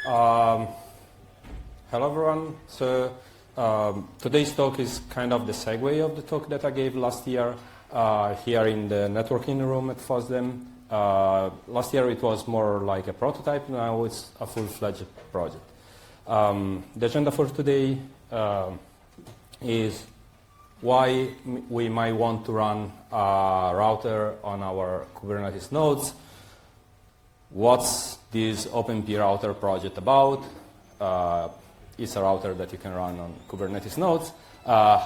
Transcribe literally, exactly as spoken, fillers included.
Um, hello everyone. So um, today's talk is kind of the segue of the talk that I gave last year uh, here in the networking room at FOSDEM. Uh, last year it was more like a prototype, now it's a full-fledged project. Um, the agenda for today uh, is why we might want to run a router on our Kubernetes nodes. What's this OpenP router project about? Uh, it's a router that you can run on Kubernetes nodes. Uh,